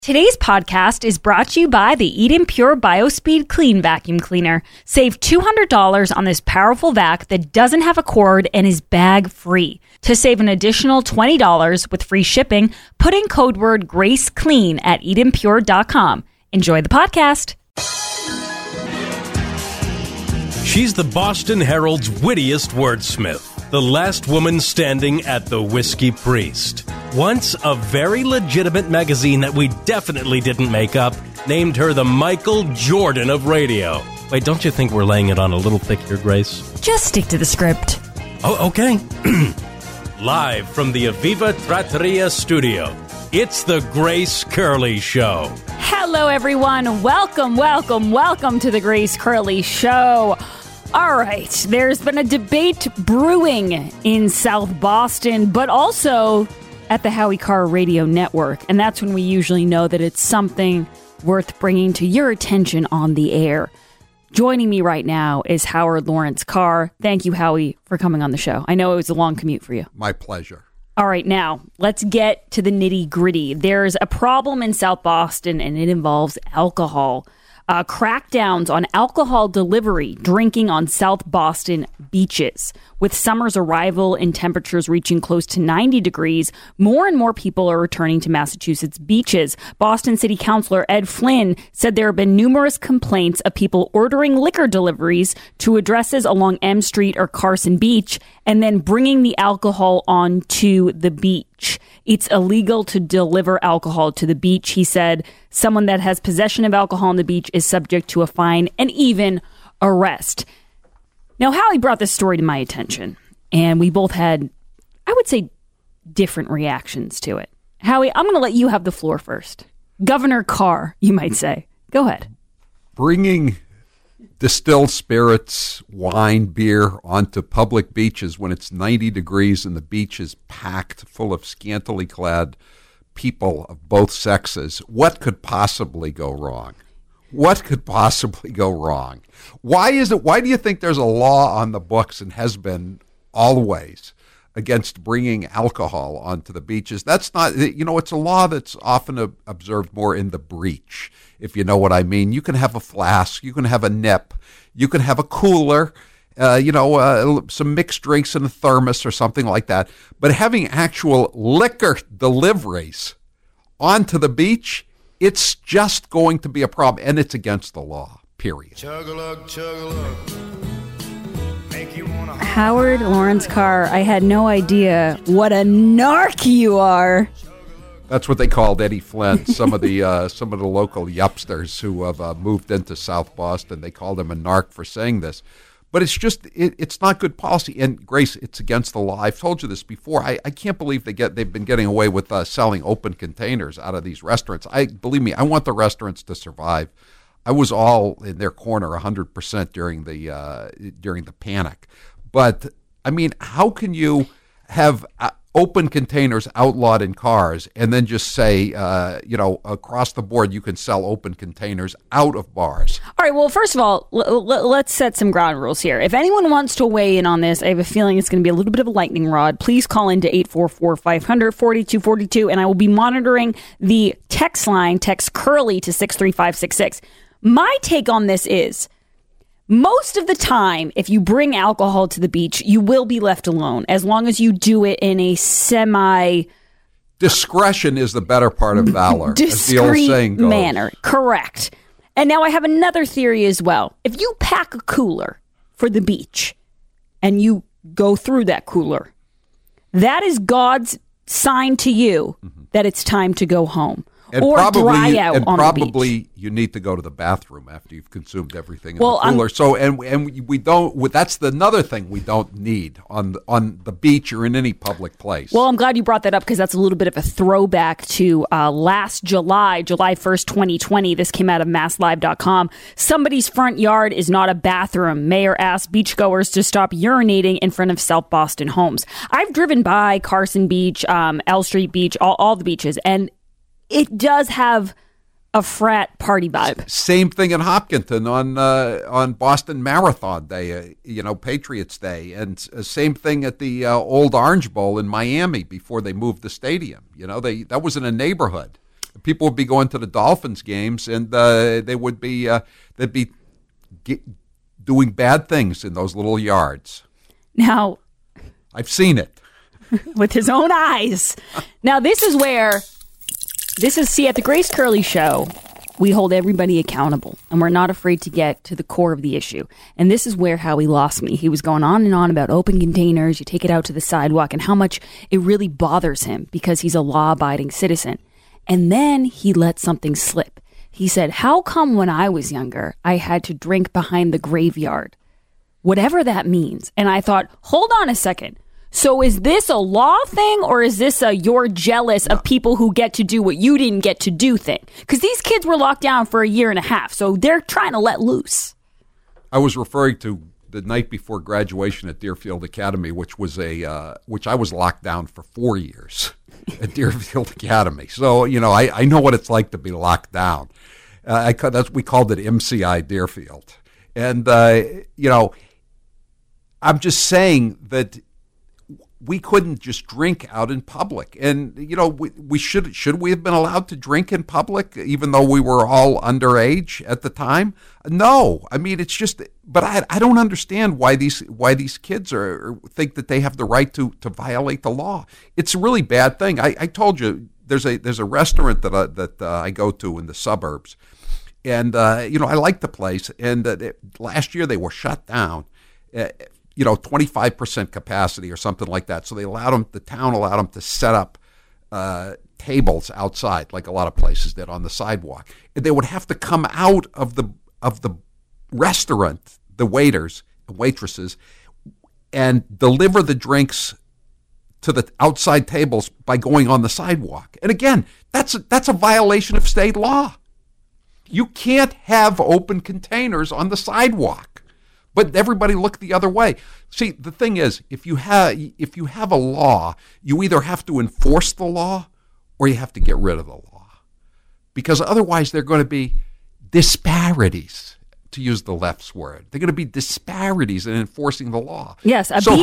Today's podcast is brought to you by the Eden Pure BioSpeed Clean Vacuum Cleaner. Save $200 on this powerful vac that doesn't have a cord and is bag-free. To save an additional $20 with free shipping, put in code word GraceClean at EdenPure.com. Enjoy the podcast. She's the Boston Herald's wittiest wordsmith, the last woman standing at the Whiskey Priest. Once, a very legitimate magazine that we definitely didn't make up named her the Michael Jordan of radio. Wait, don't you think we're laying it on a little thick here, Grace? Just stick to the script. Oh, okay. Live from the Aviva Trattoria studio, it's the Grace Curley Show. Hello, everyone. Welcome to the Grace Curley Show. All right, there's been a debate brewing in South Boston, but also at the Howie Carr Radio Network, and that's when we usually know that it's something worth bringing to your attention on the air. Joining me right now is Howard Lawrence Carr. Thank you, Howie, for coming on the show. I know it was a long commute for you. My pleasure. All right, now, let's get to the nitty-gritty. There's a problem in South Boston, and it involves alcohol. Crackdowns on alcohol delivery, drinking on South Boston beaches. With summer's arrival and temperatures reaching close to 90 degrees, more and more people are returning to Massachusetts beaches. Boston City Councilor Ed Flynn said there have been numerous complaints of people ordering liquor deliveries to addresses along M Street or Carson Beach and then bringing the alcohol onto the beach. It's illegal to deliver alcohol to the beach, he said. Someone that has possession of alcohol on the beach is subject to a fine and even arrest. Now, Howie brought this story to my attention, and we both had, I would say, different reactions to it. Howie, I'm going to let you have the floor first. Governor Carr, you might say. Go ahead. Bringing distilled spirits, wine, beer onto public beaches when it's 90 degrees and the beach is packed full of scantily clad people of both sexes, what could possibly go wrong? What could possibly go wrong? Why do you think there's a law on the books and has been always against bringing alcohol onto the beaches? That's not, it's a law that's often observed more in the breach, if you know what I mean. You can have a flask, you can have a nip, you can have a cooler, some mixed drinks in a thermos or something like that. But having actual liquor deliveries onto the beach, it's just going to be a problem, and it's against the law, period. Chug-a-lug, chug-a-lug. Howard Lawrence Carr, I had no idea what a narc you are. That's what they called Eddie Flynn. Some of the local yupsters who have moved into South Boston, they called him a narc for saying this. But it's just, it's not good policy. And Grace, it's against the law. I've told you this before. I can't believe they've been getting away with selling open containers out of these restaurants. Believe me, I want the restaurants to survive. I was all in their corner 100% during the panic. But I mean, how can you have open containers outlawed in cars and then just say, across the board, you can sell open containers out of bars? All right. Well, first of all, let's set some ground rules here. If anyone wants to weigh in on this, I have a feeling it's going to be a little bit of a lightning rod. Please call into 844-500-4242, and I will be monitoring the text line. Text Curly to 63566. My take on this is, most of the time, if you bring alcohol to the beach, you will be left alone, as long as you do it in a discretion is the better part of valor, as the old saying goes. Manner. Correct. And now I have another theory as well. If you pack a cooler for the beach and you go through that cooler, that is God's sign to you that it's time to go home. And or probably, dry out on the beach. Probably you need to go to the bathroom after you've consumed everything in the cooler. So and we don't. That's another thing we don't need on the beach or in any public place. Well, I'm glad you brought that up because that's a little bit of a throwback to last July 1st, 2020. This came out of MassLive.com. Somebody's front yard is not a bathroom. Mayor asked beachgoers to stop urinating in front of South Boston homes. I've driven by Carson Beach, L Street Beach, all the beaches, and it does have a frat party vibe. Same thing in Hopkinton on Boston Marathon Day, Patriots Day, and same thing at the Old Orange Bowl in Miami before they moved the stadium. That was in a neighborhood. People would be going to the Dolphins games, and they would be doing bad things in those little yards. Now, I've seen it with his own eyes. Now, at the Grace Curley Show, we hold everybody accountable, and we're not afraid to get to the core of the issue. And this is where Howie lost me. He was going on and on about open containers, you take it out to the sidewalk, and how much it really bothers him because he's a law-abiding citizen. And then he let something slip. He said, how come when I was younger, I had to drink behind the graveyard? Whatever that means. And I thought, hold on a second. So is this a law thing, or is this a you're jealous of people who get to do what you didn't get to do thing? Because these kids were locked down for a year and a half, so they're trying to let loose. I was referring to the night before graduation at Deerfield Academy, which I was locked down for 4 years at Deerfield Academy. So, I know what it's like to be locked down. We called it MCI Deerfield. And, I'm just saying that we couldn't just drink out in public. And, we should we have been allowed to drink in public, even though we were all underage at the time? No. I mean, it's just, but I don't understand why these kids think that they have the right to violate the law. It's a really bad thing. I told you, there's a restaurant that I go to in the suburbs. And, I like the place. And last year they were shut down. 25% capacity or something like that. So the town allowed them to set up tables outside, like a lot of places did, on the sidewalk. And they would have to come out of the restaurant, the waiters and waitresses, and deliver the drinks to the outside tables by going on the sidewalk. And again, that's a violation of state law. You can't have open containers on the sidewalk. But everybody looked the other way. See, the thing is, if you have a law, you either have to enforce the law or you have to get rid of the law. Because otherwise there are going to be disparities, to use the left's word. They're going to be disparities in enforcing the law. Yes, if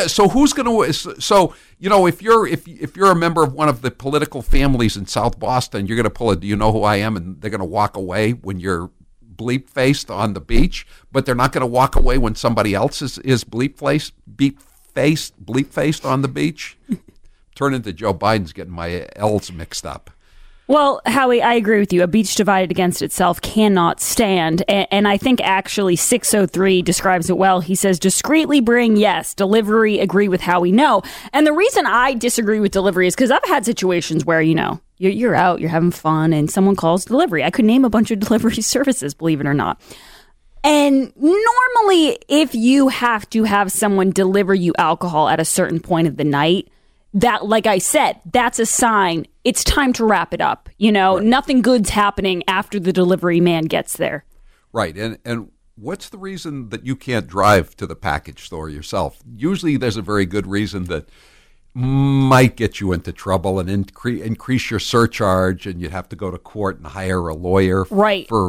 you're a member of one of the political families in South Boston, you're going to pull a "Do you know who I am?" and they're going to walk away when you're bleep-faced on the beach, but they're not going to walk away when somebody else is bleep-faced on the beach. Turn into Joe Biden's getting my L's mixed up. Well, Howie, I agree with you. A beach divided against itself cannot stand. And I think actually 603 describes it well. He says, discreetly bring, yes. Delivery, agree with Howie, no. And the reason I disagree with delivery is because I've had situations where, you're out, you're having fun, and someone calls delivery. I could name a bunch of delivery services, believe it or not. And normally, if you have to have someone deliver you alcohol at a certain point of the night, that, like I said, that's a sign it's time to wrap it up. Right. Nothing good's happening after the delivery man gets there. Right. And what's the reason that you can't drive to the package store yourself? Usually there's a very good reason that might get you into trouble and increase your surcharge, and you'd have to go to court and hire a lawyer for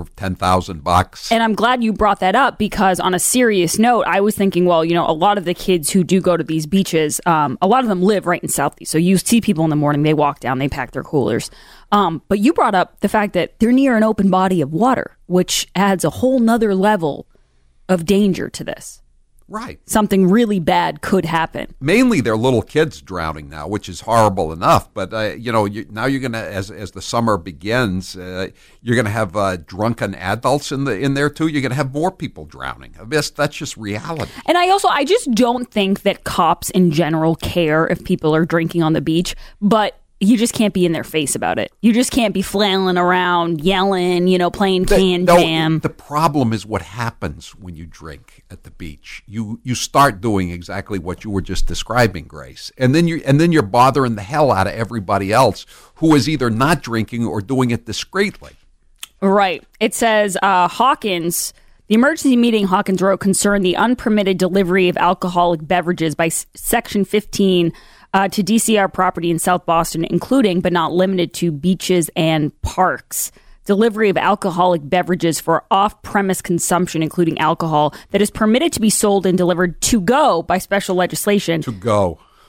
$10,000. And I'm glad you brought that up, because on a serious note, I was thinking, well, a lot of the kids who do go to these beaches, a lot of them live right in Southeast. So you see people in the morning, they walk down, they pack their coolers. But you brought up the fact that they're near an open body of water, which adds a whole nother level of danger to this. Right. Something really bad could happen. Mainly they're little kids drowning now, which is horrible enough. But, now you're going to, as the summer begins, you're going to have drunken adults in there, too. You're going to have more people drowning. That's just reality. And I just don't think that cops in general care if people are drinking on the beach. But you just can't be in their face about it. You just can't be flailing around, yelling, playing jam. The problem is what happens when you drink at the beach. You start doing exactly what you were just describing, Grace, and then you're bothering the hell out of everybody else who is either not drinking or doing it discreetly. Right. It says Hawkins. The emergency meeting Hawkins wrote concerned the unpermitted delivery of alcoholic beverages by Section 15. To DCR property in South Boston, including but not limited to beaches and parks. Delivery of alcoholic beverages for off-premise consumption, including alcohol, that is permitted to be sold and delivered to go by special legislation. To go.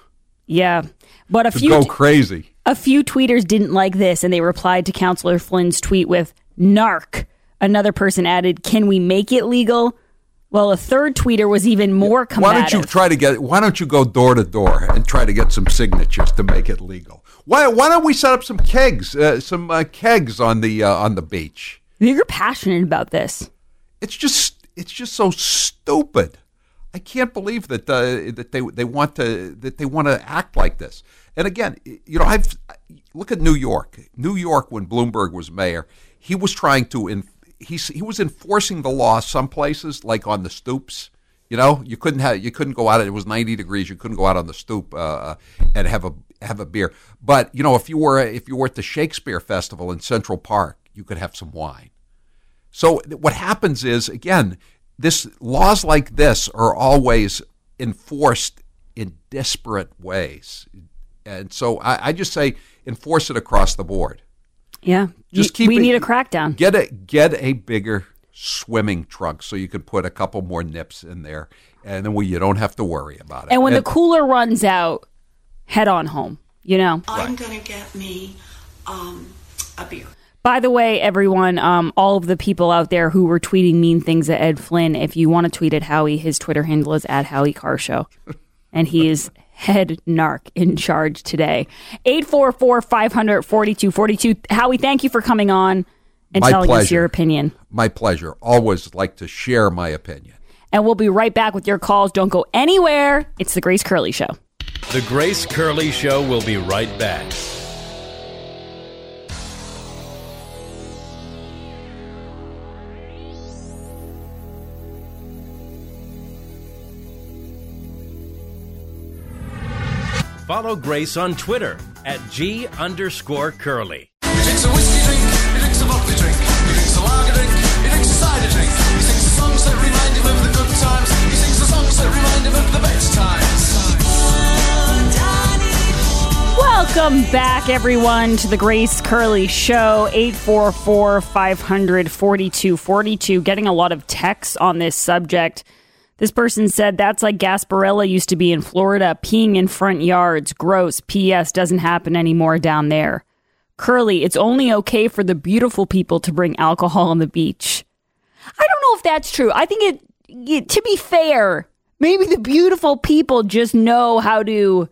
Yeah. But to go crazy. A few tweeters didn't like this, and they replied to Councillor Flynn's tweet with narc. Another person added, can we make it legal? Well, a third tweeter was even more combative. Why don't you go door to door and try to get some signatures to make it legal? Why don't we set up some kegs on the beach? You're passionate about this. It's just so stupid. I can't believe that they want to act like this. And again, look at New York. New York, when Bloomberg was mayor, he was trying to he was enforcing the law some places, like on the stoops. You couldn't go out. It was 90 degrees. You couldn't go out on the stoop and have a beer. But if you were at the Shakespeare Festival in Central Park, you could have some wine. So what happens is, again, laws like this are always enforced in disparate ways. And so I just say enforce it across the board. Yeah. We need a crackdown. Get a bigger swimming trunk so you could put a couple more nips in there, and then you don't have to worry about it. And when the cooler runs out, head on home, I'm going to get me a beer. By the way, everyone, all of the people out there who were tweeting mean things at Ed Flynn, if you want to tweet at Howie, his Twitter handle is @HowieCarShow. And he is head narc in charge today. 844-500-4242. Howie, thank you for coming on and telling us your opinion. My pleasure. Always like to share my opinion. And we'll be right back with your calls. Don't go anywhere. It's the Grace Curley Show. The Grace Curley Show will be right back. Follow Grace on Twitter @G_Curly. He drinks a whiskey drink, he drinks a vodka drink, he drinks a lager drink, he drinks a cider drink, he sings the songs that remind him of the good times, he sings the songs that remind him of the best times. Welcome back, everyone, to the Grace Curley Show. 844-500-4242. Getting a lot of texts on this subject. This person said, that's like Gasparilla used to be in Florida, peeing in front yards. Gross. P.S. doesn't happen anymore down there. Curly, it's only okay for the beautiful people to bring alcohol on the beach. I don't know if that's true. I think to be fair, maybe the beautiful people just know how to,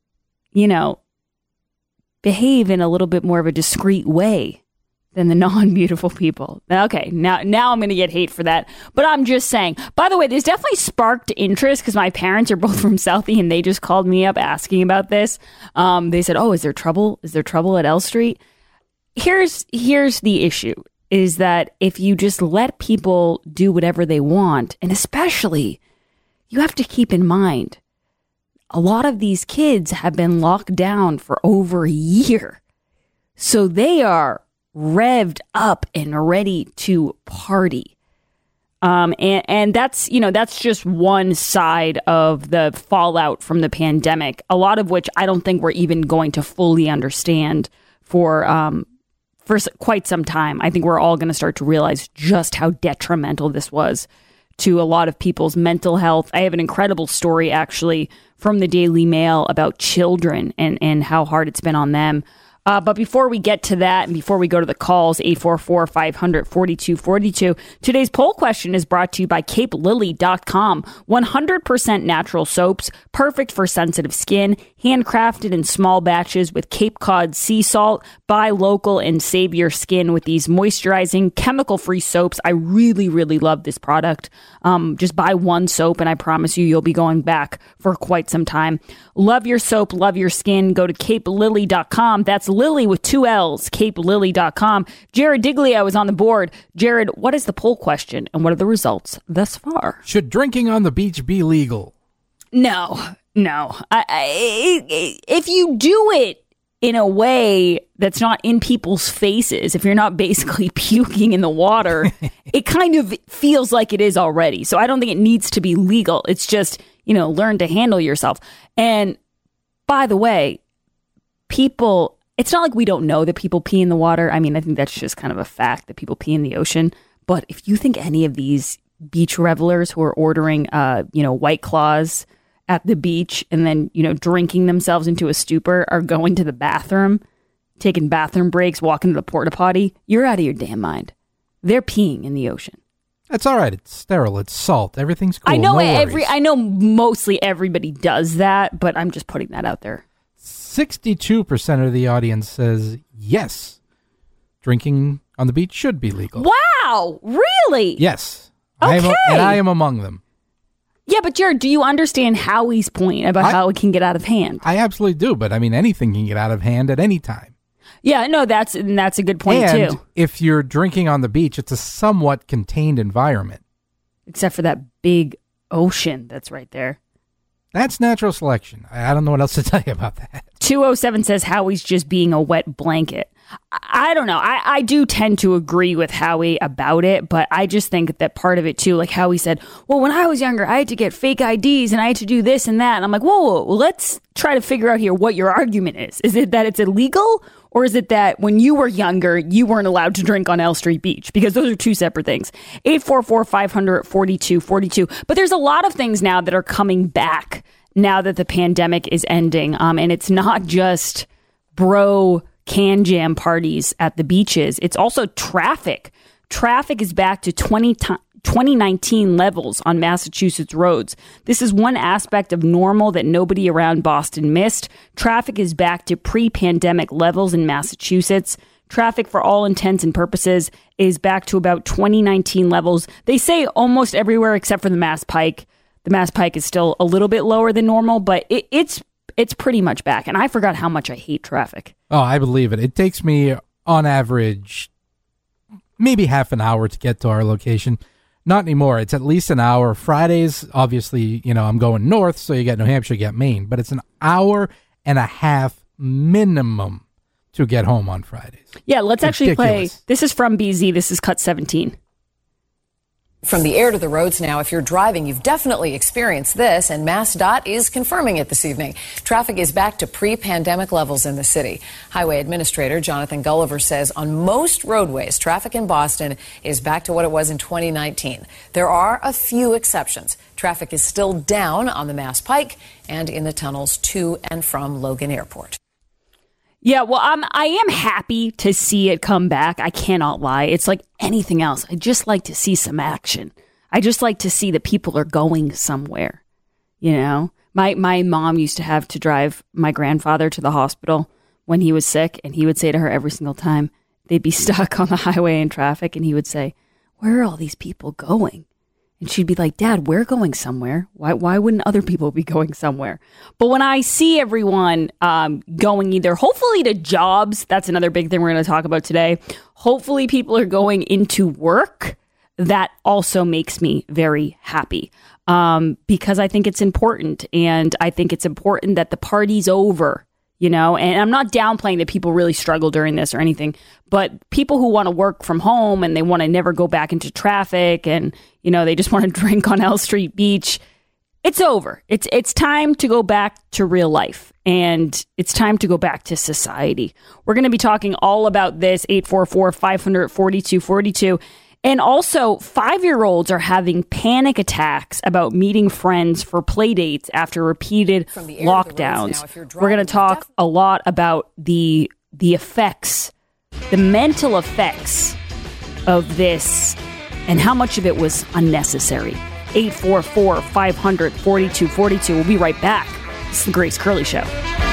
behave in a little bit more of a discreet way than the non-beautiful people. Okay, now I'm going to get hate for that. But I'm just saying. By the way, this definitely sparked interest because my parents are both from Southie and they just called me up asking about this. They said, is there trouble? Is there trouble at L Street? Here's the issue, is that if you just let people do whatever they want, and especially, you have to keep in mind, a lot of these kids have been locked down for over a year. So they are revved up and ready to party. And that's just one side of the fallout from the pandemic, a lot of which I don't think we're even going to fully understand for quite some time. I think we're all going to start to realize just how detrimental this was to a lot of people's mental health. I have an incredible story, actually, from the Daily Mail about children and how hard it's been on them. But before we get to that, and before we go to the calls, 844-500-4242, today's poll question is brought to you by CapeLily.com. 100% natural soaps, perfect for sensitive skin, handcrafted in small batches with Cape Cod sea salt. Buy local and save your skin with these moisturizing, chemical-free soaps. I really, really love this product. Just buy one soap, and I promise you'll be going back for quite some time. Love your soap, love your skin. Go to CapeLily.com. That's Lily with 2 L's, CapeLily.com. Jared Diglio was on the board. Jared, what is the poll question and what are the results thus far? Should drinking on the beach be legal? No. If you do it in a way that's not in people's faces, if you're not basically puking in the water, it kind of feels like it is already. So I don't think it needs to be legal. It's just, learn to handle yourself. And by the way, people, it's not like we don't know that people pee in the water. I mean, I think that's just kind of a fact that people pee in the ocean. But if you think any of these beach revelers who are ordering, White Claws at the beach and then, drinking themselves into a stupor are going to the bathroom, taking bathroom breaks, walking to the porta potty, you're out of your damn mind. They're peeing in the ocean. That's all right. It's sterile. It's salt. Everything's cool. I know No worries. I know mostly everybody does that, but I'm just putting that out there. 62% of the audience says yes. Drinking on the beach should be legal. Wow, really? Yes. Okay. I am among them. Yeah, but Jared, do you understand Howie's point about how it can get out of hand? I absolutely do, but I mean, anything can get out of hand at any time. Yeah, no, that's a good point and too. If you're drinking on the beach, it's a somewhat contained environment. Except for that big ocean that's right there. That's natural selection. I don't know what else to tell you about that. 207 says Howie's just being a wet blanket. I don't know. I do tend to agree with Howie about it, but I just think that part of it too, like Howie said, well, when I was younger, I had to get fake IDs and I had to do this and that. And I'm like, whoa, let's try to figure out here what your argument is. Is it that it's illegal? Or is it that when you were younger, you weren't allowed to drink on L Street Beach? Because those are two separate things. 844-500-4242. But there's a lot of things now that are coming back now that the pandemic is ending. And it's not just bro can jam parties at the beaches. It's also traffic. Traffic is back to 2019 levels on Massachusetts roads. This is one aspect of normal that nobody around Boston missed. Traffic is back to pre-pandemic levels in Massachusetts. Traffic, for all intents and purposes, is back to about 2019 levels. They say almost everywhere except for the Mass Pike. The Mass Pike is still a little bit lower than normal, but it's pretty much back. And I forgot how much I hate traffic. Oh, I believe it. It takes me, on average, maybe half an hour to get to our location. Not anymore. It's at least an hour. Fridays, obviously, I'm going north, so you get New Hampshire, you get Maine. But it's an hour and a half minimum to get home on Fridays. Yeah, let's actually play. Ridiculous. This is from BZ. This is cut 17. From the air to the roads now, if you're driving, you've definitely experienced this, and MassDOT is confirming it this evening. Traffic is back to pre-pandemic levels in the city. Highway Administrator Jonathan Gulliver says on most roadways, traffic in Boston is back to what it was in 2019. There are a few exceptions. Traffic is still down on the Mass Pike and in the tunnels to and from Logan Airport. Yeah, well, I am happy to see it come back. I cannot lie. It's like anything else. I just like to see some action. I just like to see that people are going somewhere. My mom used to have to drive my grandfather to the hospital when he was sick, and he would say to her every single time, they'd be stuck on the highway in traffic, and he would say, where are all these people going? And she'd be like, Dad, we're going somewhere. Why wouldn't other people be going somewhere? But when I see everyone going either, hopefully to jobs, that's another big thing we're going to talk about today. Hopefully people are going into work. That also makes me very happy because I think it's important. And I think it's important that the party's over. And I'm not downplaying that people really struggle during this or anything, but people who want to work from home and they want to never go back into traffic and, they just want to drink on L Street Beach, it's over. It's time to go back to real life and it's time to go back to society. We're going to be talking all about this, 844-500-4242. And also, 5-year-olds are having panic attacks about meeting friends for play dates after repeated lockdowns. We're going to talk a lot about the effects, the mental effects of this, and how much of it was unnecessary. 844-500-4242. We'll be right back. This is the Grace Curley Show.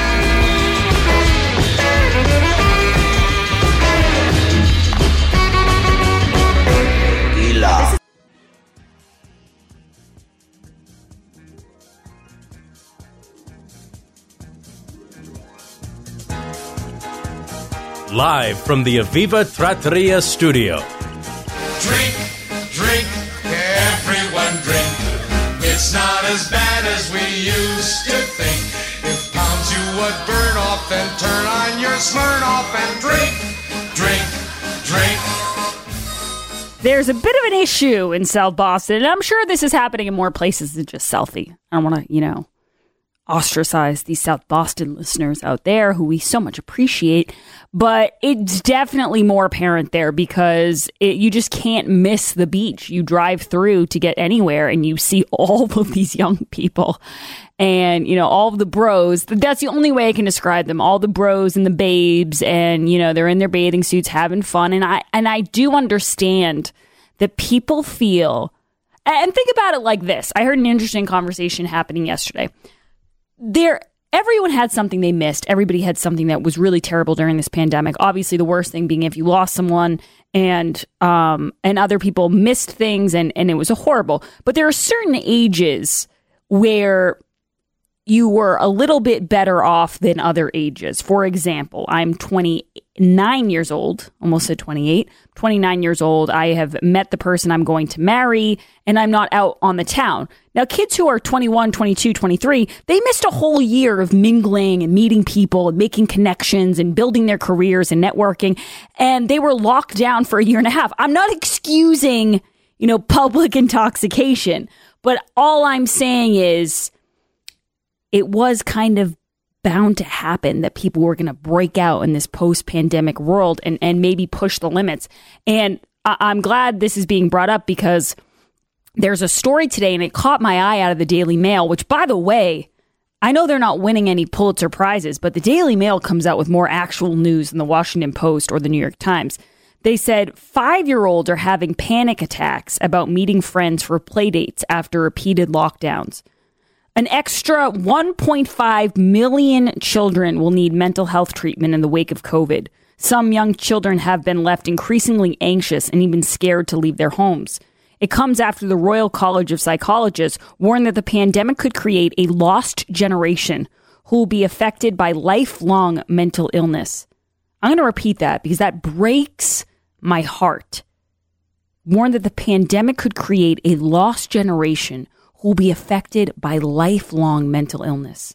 Live from the Aviva Trattoria studio. Drink, drink, everyone drink. It's not as bad as we used to think. If pounds you would burn off, then turn on your Smirnoff and drink, drink, drink. There's a bit of an issue in South Boston, and I'm sure this is happening in more places than just Southie. I don't want to, ostracize these South Boston listeners out there who we so much appreciate, but it's definitely more apparent there because you just can't miss the beach. You drive through to get anywhere and you see all of these young people and, you know, all of the bros. That's the only way I can describe them. All the bros and the babes and, you know, they're in their bathing suits having fun. And I do understand that people feel, and think about it like this. I heard an interesting conversation happening yesterday. Everyone had something they missed. Everybody had something that was really terrible during this pandemic. Obviously, the worst thing being if you lost someone and other people missed things and it was horrible. But there are certain ages where you were a little bit better off than other ages. For example, I'm 29 years old, almost said 28, 29 years old. I have met the person I'm going to marry, and I'm not out on the town. Now, kids who are 21, 22, 23, they missed a whole year of mingling and meeting people and making connections and building their careers and networking, and they were locked down for a year and a half. I'm not excusing, you know, public intoxication, but all I'm saying is it was kind of bound to happen that people were going to break out in this post-pandemic world and maybe push the limits. And I'm glad this is being brought up because there's a story today and it caught my eye out of the Daily Mail, which, by the way, I know they're not winning any Pulitzer Prizes, but the Daily Mail comes out with more actual news than the Washington Post or the New York Times. They said 5-year-olds are having panic attacks about meeting friends for play dates after repeated lockdowns. An extra 1.5 million children will need mental health treatment in the wake of COVID. Some young children have been left increasingly anxious and even scared to leave their homes. It comes after the Royal College of Psychologists warned that the pandemic could create a lost generation who will be affected by lifelong mental illness. I'm going to repeat that because that breaks my heart. Warned that the pandemic could create a lost generation who will be affected by lifelong mental illness.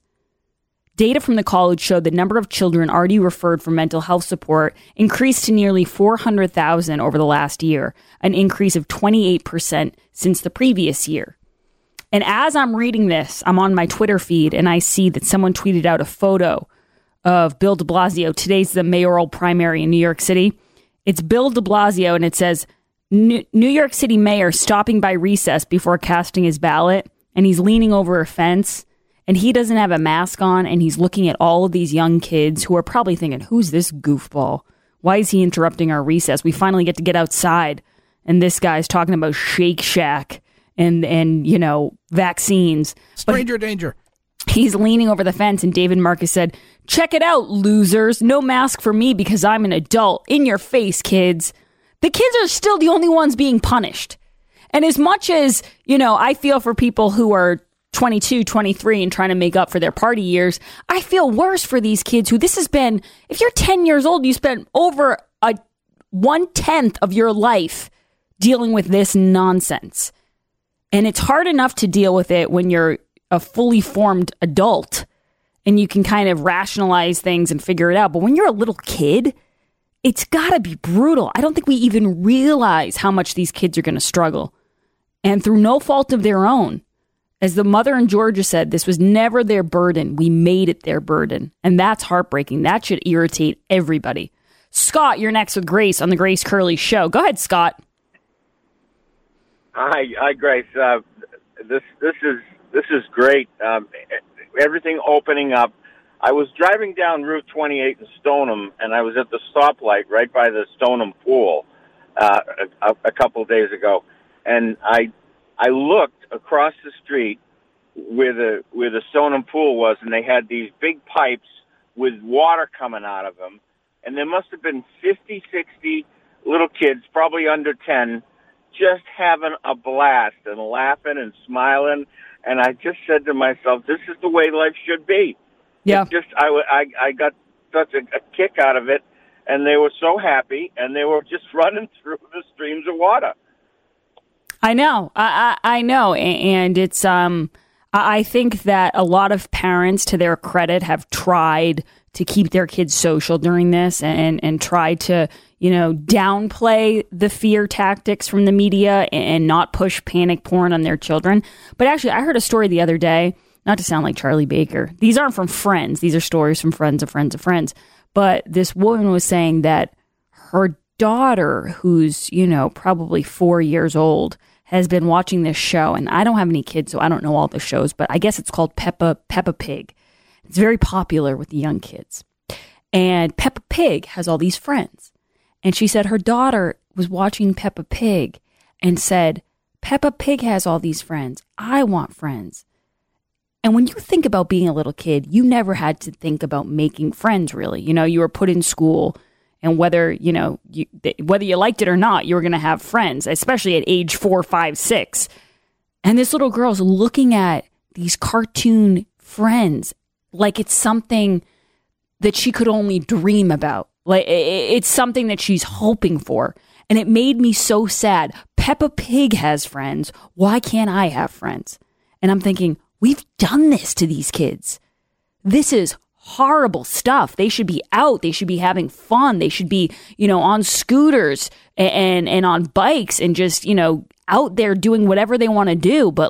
Data from the college showed the number of children already referred for mental health support increased to nearly 400,000 over the last year, an increase of 28% since the previous year. And as I'm reading this, I'm on my Twitter feed and I see that someone tweeted out a photo of Bill de Blasio. Today's the mayoral primary in New York City. It's Bill de Blasio and it says, New York City mayor stopping by recess before casting his ballot, and he's leaning over a fence, and he doesn't have a mask on, and he's looking at all of these young kids who are probably thinking, who's this goofball? Why is he interrupting our recess? We finally get outside, and this guy's talking about Shake Shack and you know, vaccines. Stranger danger. He's leaning over the fence, and David Marcus said, check it out, losers. No mask for me because I'm an adult. In your face, kids. The kids are still the only ones being punished. And as much as, you know, I feel for people who are 22, 23 and trying to make up for their party years, I feel worse for these kids who this has been, if you're 10 years old, you spent over 1/10 of your life dealing with this nonsense. And it's hard enough to deal with it when you're a fully formed adult and you can kind of rationalize things and figure it out. But when you're a little kid, it's got to be brutal. I don't think we even realize how much these kids are going to struggle. And through no fault of their own. As the mother in Georgia said, this was never their burden. We made it their burden. And that's heartbreaking. That should irritate everybody. Scott, you're next with Grace on the Grace Curley Show. Go ahead, Scott. Hi, Grace. This is great. Everything opening up. I was driving down Route 28 in Stoneham, and I was at the stoplight right by the Stoneham pool a couple of days ago, and I looked across the street where the Stoneham pool was, and they had these big pipes with water coming out of them, and there must have been 50, 60 little kids, probably under 10, just having a blast and laughing and smiling, and I just said to myself, this is the way life should be. Yeah. I got such a kick out of it, and they were so happy, and they were just running through the streams of water. I know. I know. And it's, I think that a lot of parents, to their credit, have tried to keep their kids social during this and try to, you know, downplay the fear tactics from the media and not push panic porn on their children. But actually, I heard a story the other day not to sound like Charlie Baker. These aren't from friends. These are stories from friends of friends of friends. But this woman was saying that her daughter, who's, probably 4 years old, has been watching this show. And I don't have any kids, so I don't know all the shows, but I guess it's called Peppa Pig. It's very popular with the young kids. And Peppa Pig has all these friends. And she said her daughter was watching Peppa Pig and said, Peppa Pig has all these friends. I want friends. And when you think about being a little kid, you never had to think about making friends, really. You were put in school, and whether you liked it or not, you were going to have friends, especially at age 4, 5, 6. And this little girl's looking at these cartoon friends like it's something that she could only dream about. Like it's something that she's hoping for. And it made me so sad. Peppa Pig has friends. Why can't I have friends? And I'm thinking, we've done this to these kids. This is horrible stuff. They should be out. They should be having fun. They should be, on scooters and on bikes and just, out there doing whatever they want to do. But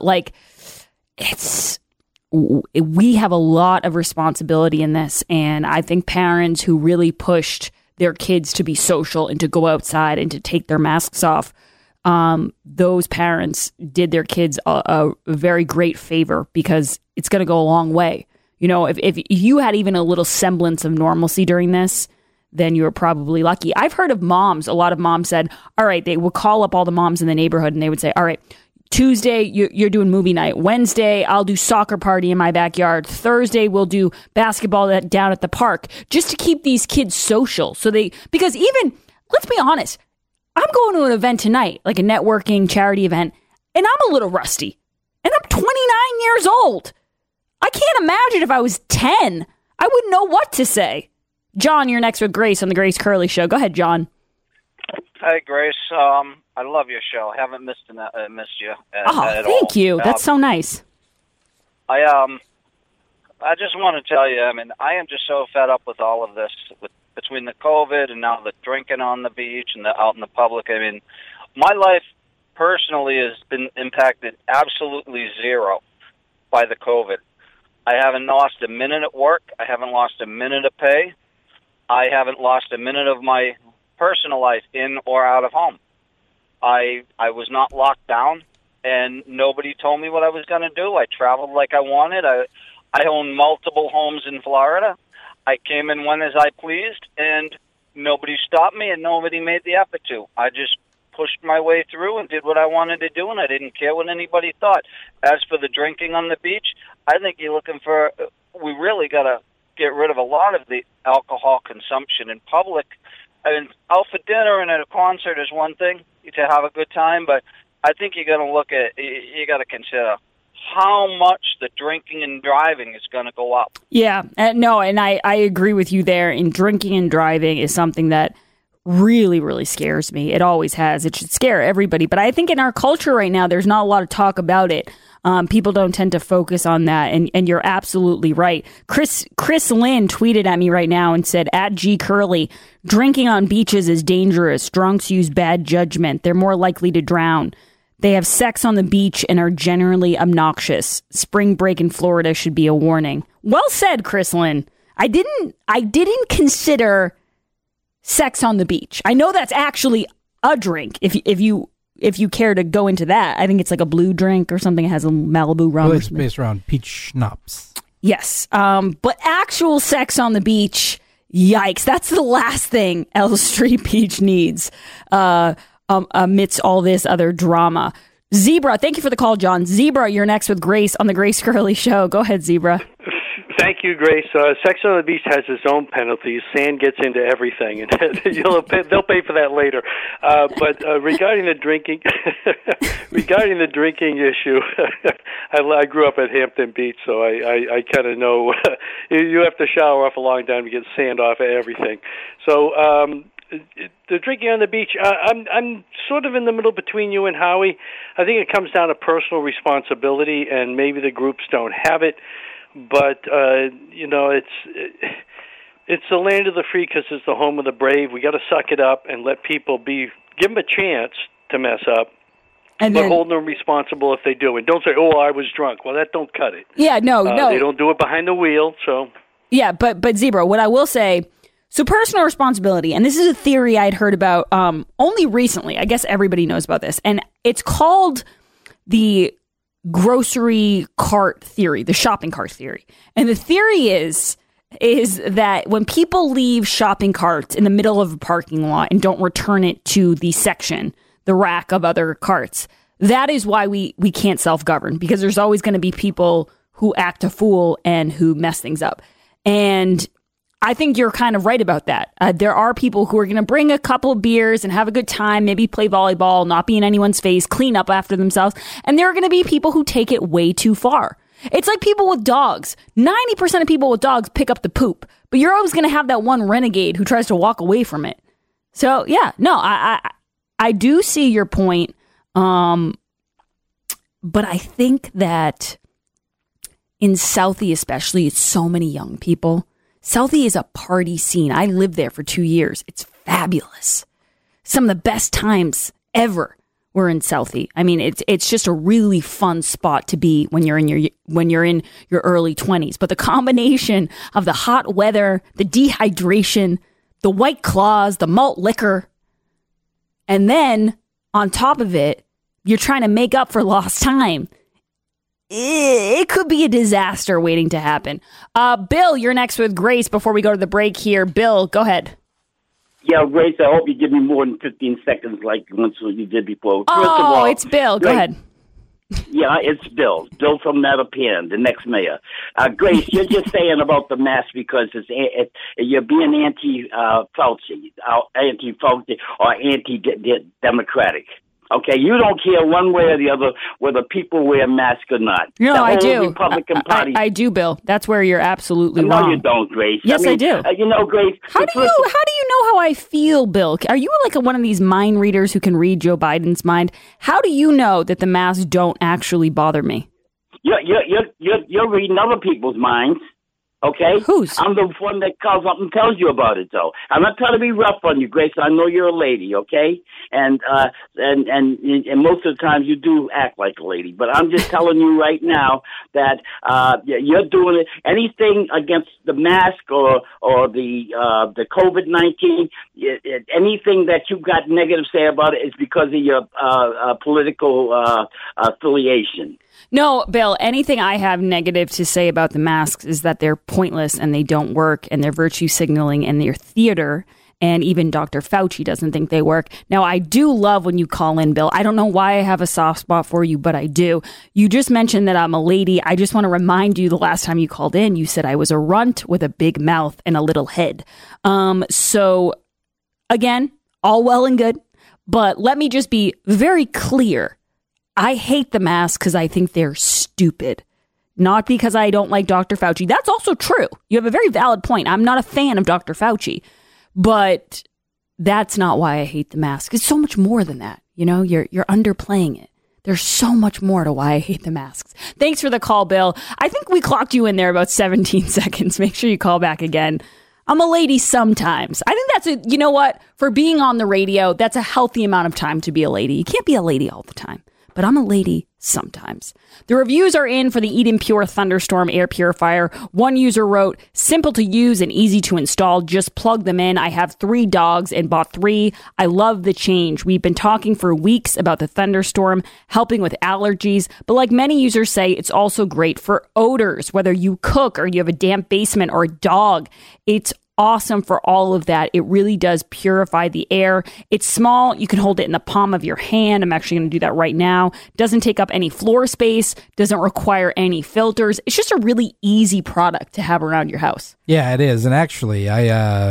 we have a lot of responsibility in this. And I think parents who really pushed their kids to be social and to go outside and to take their masks off, those parents did their kids a very great favor, because it's going to go a long way. If you had even a little semblance of normalcy during this, then you were probably lucky. I've heard of moms. A lot of moms said, all right, they would call up all the moms in the neighborhood and they would say, all right, Tuesday, you're doing movie night. Wednesday, I'll do soccer party in my backyard. Thursday, we'll do basketball down at the park, just to keep these kids social. Because even, let's be honest, I'm going to an event tonight, like a networking charity event, and I'm a little rusty. And I'm 29 years old. I can't imagine if I was 10. I wouldn't know what to say. John, you're next with Grace on the Grace Curley Show. Go ahead, John. Hey, Grace. I love your show. I haven't missed you at all. Thank you. That's so nice. I just want to tell you, I am just so fed up with all of this, between the COVID and now the drinking on the beach and the out in the public. My life personally has been impacted absolutely zero by the COVID. I haven't lost a minute at work. I haven't lost a minute of pay. I haven't lost a minute of my personal life in or out of home. I was not locked down, and nobody told me what I was going to do. I traveled like I wanted. I own multiple homes in Florida. I came and went as I pleased, and nobody stopped me, and nobody made the effort to. I just pushed my way through and did what I wanted to do, and I didn't care what anybody thought. As for the drinking on the beach, I think we really got to get rid of a lot of the alcohol consumption in public. Out for dinner and at a concert is one thing to have a good time, but I think you got to consider how much the drinking and driving is going to go up. Yeah, no, and I agree with you there. And drinking and driving is something that really, really scares me. It always has. It should scare everybody. But I think in our culture right now, there's not a lot of talk about it. People don't tend to focus on that. And you're absolutely right. Chris Lynn tweeted at me right now and said, @GCurley, drinking on beaches is dangerous. Drunks use bad judgment. They're more likely to drown. They have sex on the beach and are generally obnoxious. Spring break in Florida should be a warning. Well said, Chris Lynn. I didn't consider sex on the beach. I know that's actually a drink. If you care to go into that, I think it's like a blue drink or something. It has a Malibu rum. Well, it's based around peach schnapps. Yes, but actual sex on the beach, yikes! That's the last thing L Street Beach needs amidst all this other drama. Zebra, thank you for the call, John. Zebra, you're next with Grace on the Grace Curley Show. Go ahead, Zebra. Thank you, Grace. Sex on the beach has its own penalties. Sand gets into everything, and they'll pay for that later. But regarding the drinking, issue, I grew up at Hampton Beach, so I kind of know you have to shower off a long time to get sand off of everything. So the drinking on the beach, I'm sort of in the middle between you and Howie. I think it comes down to personal responsibility, and maybe the groups don't have it. But, it's the land of the free because it's the home of the brave. We got to suck it up and let people give them a chance to mess up And but then, hold them responsible if they do. And don't say, oh, I was drunk. Well, that don't cut it. Yeah, no. They don't do it behind the wheel, so. Yeah, but Zebra, what I will say, so personal responsibility, and this is a theory I'd heard about only recently. I guess everybody knows about this. And it's called the grocery cart theory, the shopping cart theory. And the theory is that when people leave shopping carts in the middle of a parking lot and don't return it to the section, the rack of other carts, that is why we can't self-govern, because there's always going to be people who act a fool and who mess things up. And I think you're kind of right about that. There are people who are going to bring a couple of beers and have a good time, maybe play volleyball, not be in anyone's face, clean up after themselves. And there are going to be people who take it way too far. It's like people with dogs. 90% of people with dogs pick up the poop, but you're always going to have that one renegade who tries to walk away from it. So yeah, no, I do see your point. But I think that in Southie especially, it's so many young people. Southie is a party scene. I lived there for 2 years. It's fabulous. Some of the best times ever were in Southie. I mean, it's just a really fun spot to be when you're in your early 20s. But the combination of the hot weather, the dehydration, the White Claws, the malt liquor, and then on top of it, you're trying to make up for lost time. It could be a disaster waiting to happen. Bill, you're next with Grace before we go to the break here. Bill, go ahead. Yeah, Grace, I hope you give me more than 15 seconds like once you did before. First of all, it's Bill. Go ahead. Yeah, it's Bill. Bill from Mattapan, the next mayor. Grace, you're just saying about the mask because you're being anti-Fauci or anti-democratic. Okay, you don't care one way or the other whether people wear masks or not. No, I do. Republican Party. I do, Bill. That's where you're absolutely wrong. No, you don't, Grace. Yes, I do. Grace. How do you know how I feel, Bill? Are you like one of these mind readers who can read Joe Biden's mind? How do you know that the masks don't actually bother me? You're reading other people's minds. Okay? Whose? I'm the one that calls up and tells you about it, though. I'm not trying to be rough on you, Grace. I know you're a lady, okay? And most of the times you do act like a lady. But I'm just telling you right now that you're doing it. Anything against the mask or the COVID-19, anything that you've got negative to say about it is because of your political affiliation. No, Bill, anything I have negative to say about the masks is that they're pointless and they don't work and they're virtue signaling and they're theater. And even Dr. Fauci doesn't think they work. Now, I do love when you call in, Bill. I don't know why I have a soft spot for you, but I do. You just mentioned that I'm a lady. I just want to remind you the last time you called in, you said I was a runt with a big mouth and a little head. So, again, all well and good. But let me just be very clear. I hate the masks because I think they're stupid. Not because I don't like Dr. Fauci. That's also true. You have a very valid point. I'm not a fan of Dr. Fauci. But that's not why I hate the mask. It's so much more than that. You know, you're underplaying it. There's so much more to why I hate the masks. Thanks for the call, Bill. I think we clocked you in there about 17 seconds. Make sure you call back again. I'm a lady sometimes. I think you know what? For being on the radio, that's a healthy amount of time to be a lady. You can't be a lady all the time. But I'm a lady sometimes. The reviews are in for the Eden Pure Thunderstorm air purifier. One user wrote, simple to use and easy to install. Just plug them in. I have 3 dogs and bought 3. I love the change. We've been talking for weeks about the Thunderstorm, helping with allergies. But like many users say, it's also great for odors. Whether you cook or you have a damp basement or a dog, it's awesome for all of that. It really does purify the air. It's small. You can hold it in the palm of your hand. I'm actually going to do that right now. Doesn't take up any floor space. Doesn't require any filters. It's just a really easy product to have around your house. Yeah, it is. And actually, I,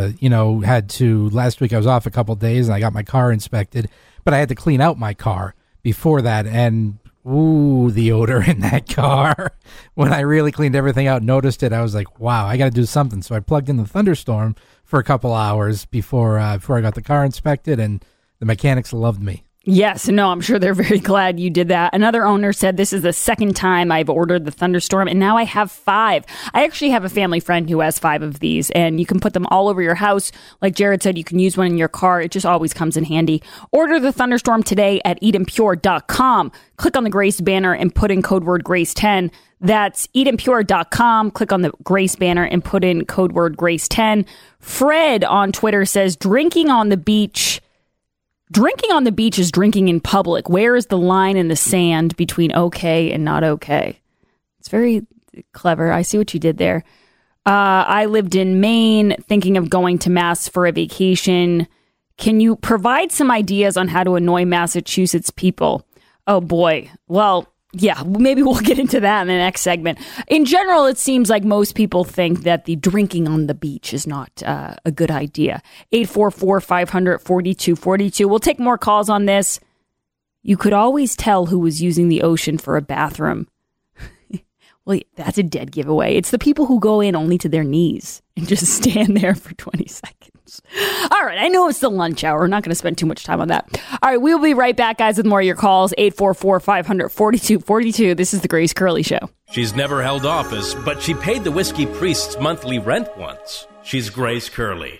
had to, last week I was off a couple of days and I got my car inspected, but I had to clean out my car before that. And ooh, the odor in that car. When I really cleaned everything out, noticed it, I was like, wow, I got to do something. So I plugged in the Thunderstorm for a couple hours before I got the car inspected, and the mechanics loved me. Yes, no, I'm sure they're very glad you did that. Another owner said, this is the second time I've ordered the Thunderstorm, and now I have 5. I actually have a family friend who has 5 of these, and you can put them all over your house. Like Jared said, you can use one in your car. It just always comes in handy. Order the Thunderstorm today at EdenPure.com. Click on the Grace banner and put in code word Grace10. That's EdenPure.com. Click on the Grace banner and put in code word Grace10. Fred on Twitter says, drinking on the beach is drinking in public. Where is the line in the sand between okay and not okay? It's very clever. I see what you did there. I lived in Maine, thinking of going to Mass for a vacation. Can you provide some ideas on how to annoy Massachusetts people? Oh boy. Well, yeah, maybe we'll get into that in the next segment. In general, it seems like most people think that the drinking on the beach is not a good idea. 844-500-4242. We'll take more calls on this. You could always tell who was using the ocean for a bathroom. Well, that's a dead giveaway. It's the people who go in only to their knees and just stand there for 20 seconds. All right, I know it's the lunch hour. We're not going to spend too much time on that. All right, we'll be right back, guys, with more of your calls. 844-500-4242. This is the Grace Curley Show. She's never held office, but she paid the Whiskey Priest's monthly rent once. She's Grace Curley.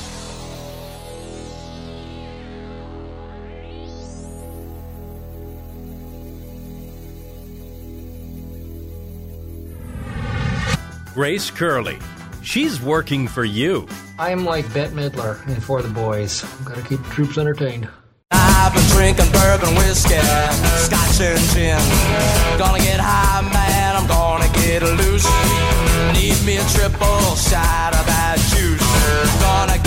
Grace Curley. She's working for you. I'm like Bette Midler in For the Boys. Gotta keep the troops entertained. I've been drinking bourbon whiskey, scotch and gin. Gonna get high, man, I'm gonna get loose. Need me a triple shot of that juice. Gonna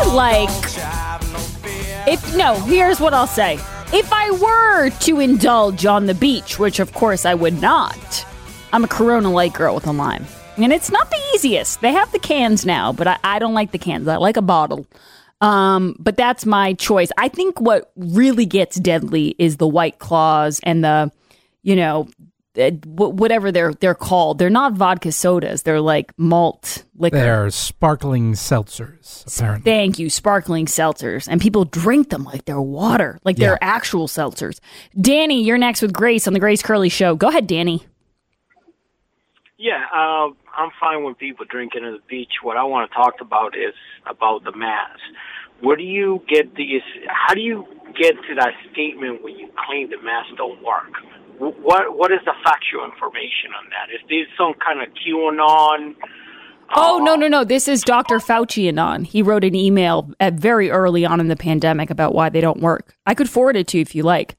get here's what I'll say. If I were to indulge on the beach, which of course I would not, I'm a Corona Light girl with a lime. And it's not the easiest. They have the cans now, but I don't like the cans. I like a bottle. But that's my choice. I think what really gets deadly is the White Claws and the, whatever they're called. They're not vodka sodas. They're like malt liquor. They're sparkling seltzers, apparently. Thank you, sparkling seltzers. And people drink them like they're water, like they're actual seltzers. Danny, you're next with Grace on the Grace Curley Show. Go ahead, Danny. Yeah, I'm fine with people drinking at the beach. What I want to talk about is about the masks. Where do you get how do you get to that statement when you claim the masks don't work? What is the factual information on that? Is this some kind of QAnon? No. This is Dr. Fauci anon. He wrote an email very early on in the pandemic about why they don't work. I could forward it to you if you like.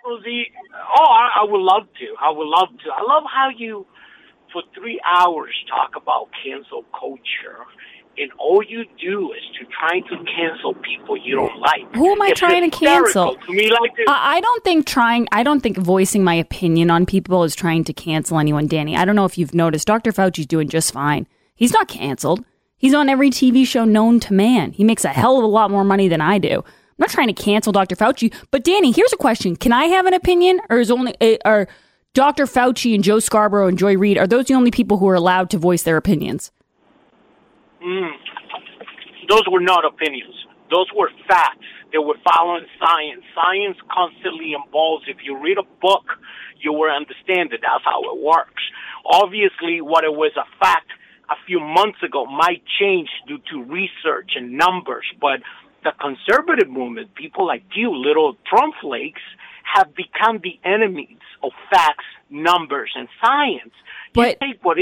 I would love to. I love how you, for 3 hours, talk about cancel culture, and all you do is to try to cancel people you don't like. Who am I trying to cancel? To me, like this. I don't think voicing my opinion on people is trying to cancel anyone, Danny. I don't know if you've noticed. Dr. Fauci's doing just fine. He's not canceled. He's on every TV show known to man. He makes a hell of a lot more money than I do. I'm not trying to cancel Dr. Fauci. But Danny, here's a question. Can I have an opinion, or are Dr. Fauci and Joe Scarborough and Joy Reid, are those the only people who are allowed to voice their opinions? Those were not opinions. Those were facts. They were following science. Science constantly evolves. If you read a book, you will understand that that's how it works. Obviously, what it was a fact a few months ago might change due to research and numbers, but the conservative movement, people like you, little Trump flakes, have become the enemies of facts, numbers, and science. But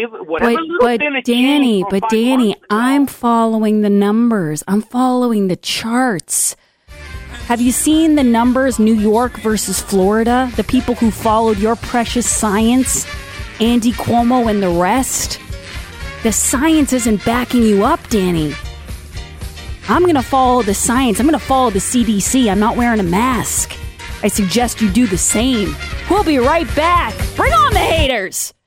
Danny, I'm following the numbers. I'm following the charts. Have you seen the numbers, New York versus Florida? The people who followed your precious science, Andy Cuomo and the rest? The science isn't backing you up, Danny. I'm going to follow the science. I'm going to follow the CDC. I'm not wearing a mask. I suggest you do the same. We'll be right back. Bring on the haters.